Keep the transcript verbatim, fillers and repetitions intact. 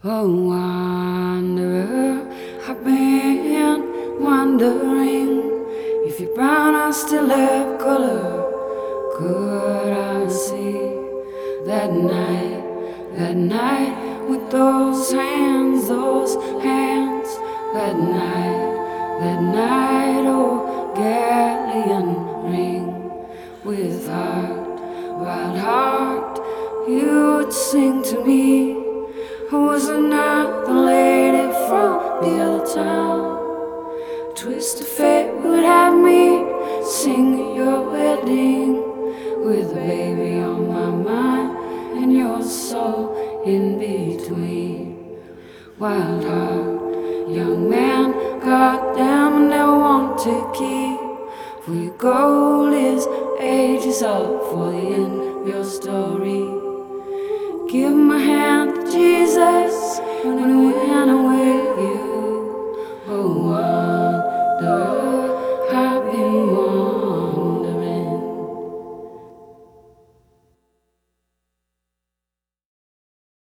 Oh, wanderer, I've been wondering if your brown eyes still have color. Could I see that night, that night with those hands, those hands, that night, that night, oh, galleon ring with heart, wild heart, you would sing to me. Was it not the lady from the other town? Twist of fate would have me sing at your wedding, with a baby on my mind and your soul in between. Wild heart, young man, goddamn, I never want to keep. For your goal is ages up for the end of your story. Give my hand